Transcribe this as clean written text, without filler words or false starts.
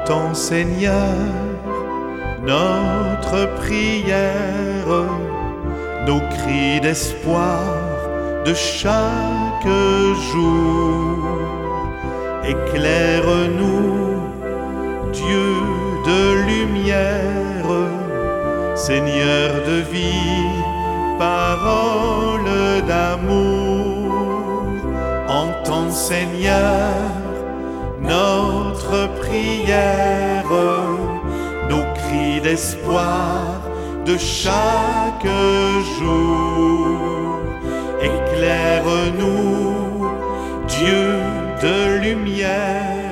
Entends, Seigneur, notre prière, nos cris d'espoir de chaque jour. Éclaire-nous, Dieu de lumière, Seigneur de vie, parole d'amour. Entends, Seigneur, notre prière, nos cris d'espoir de chaque jour. Éclaire-nous, Dieu de lumière,